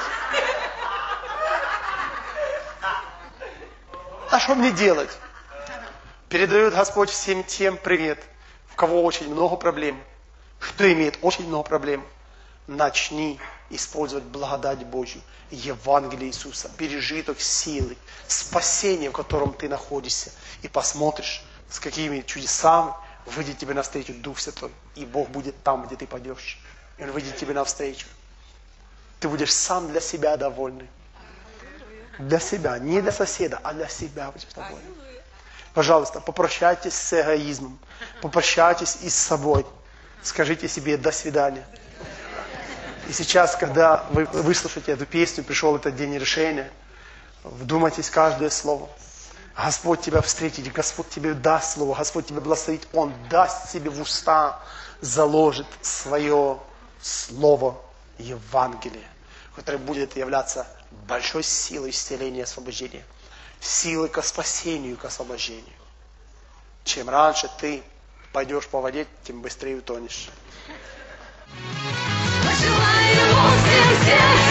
B: А что мне делать? Передает Господь всем тем привет, у кого очень много проблем. Кто имеет очень много проблем? Начни использовать благодать Божью, Евангелие Иисуса, пережиток силы, спасение, в котором ты находишься. И посмотришь, с какими чудесами выйдет тебе навстречу Дух Святой. И Бог будет там, где ты пойдешь. И Он выйдет тебе навстречу. Ты будешь сам для себя довольный. Для себя, не для соседа, а для себя будешь довольный. Пожалуйста, попрощайтесь с эгоизмом, попрощайтесь и с собой. Скажите себе: до свидания. И сейчас, когда вы выслушаете эту песню, пришел этот день решения, вдумайтесь в каждое слово. Господь тебя встретит, Господь тебе даст слово, Господь тебя благословит, Он даст тебе в уста, заложит свое слово Евангелие, которое будет являться большой силой исцеления и освобождения, силой к спасению, к освобождению. Чем раньше ты пойдешь по воде, тем быстрее утонешь.
A: Пожелай ему всем всем